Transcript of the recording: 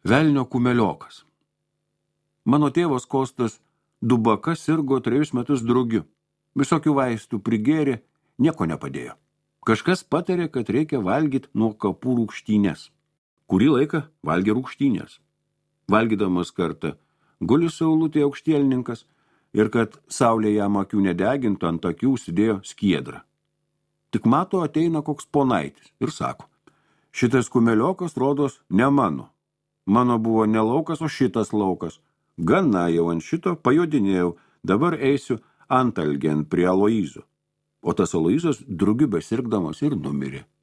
Velnio kumeliokas. Mano tėvas Kostas Dubaka sirgo 3 metus drugiu. Visokių vaistų prigėrė, nieko nepadėjo. Kažkas patarė, kad reikia valgyti nuo kapų rūgštynės. Kurį laiką valgė rūgštynės. Valgydamas kartą guli saulutė aukštielninkas ir kad saulė jam akių nedegintų, ant akių užsidėjo skiedrą. Tik mato ateina koks ponaitis ir sako, šitas kumeliokas rodos ne mano. Mano buvo ne laukas, o šitas laukas. Gana jau ant šito pajodinėjau, dabar eisiu antalgiant prie Aloyzo. O tas Aloyzas drugiu besirgdamas ir numirė.